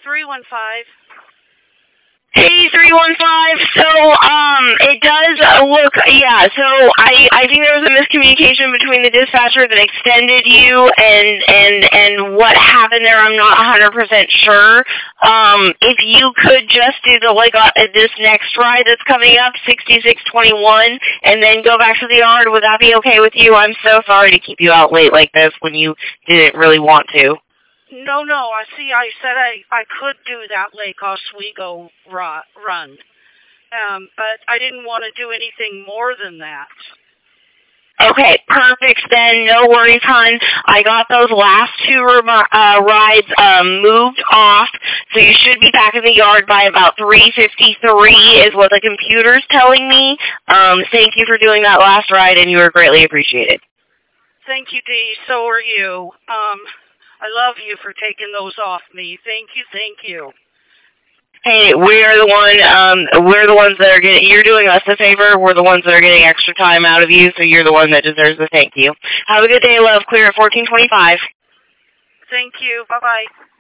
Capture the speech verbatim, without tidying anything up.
three one five. Hey, three one five. So, um, it does look, yeah, so I, I think there was a miscommunication between the dispatcher that extended you and, and, and what happened there. I'm not one hundred percent sure. Um, if you could just do the, like, uh, this next ride that's coming up, sixty-six twenty-one, and then go back to the yard, would that be okay with you? I'm so sorry to keep you out late like this when you didn't really want to. No, no, I see, I said I, I could do that Lake Oswego run, um, but I didn't want to do anything more than that. Okay, perfect then. No worries, hon. I got those last two uh, rides um, moved off, so you should be back in the yard by about three fifty-three is what the computer's telling me. Um, thank you for doing that last ride, and you are greatly appreciated. Thank you, Dee. So are you. Um... I love you for taking those off me. Thank you, thank you. Hey, we're the one. Um, we're the ones that are getting. You're doing us a favor. We're the ones that are getting extra time out of you, so you're the one that deserves the thank you. Have a good day, love. Clear at fourteen twenty-five. Thank you. Bye bye.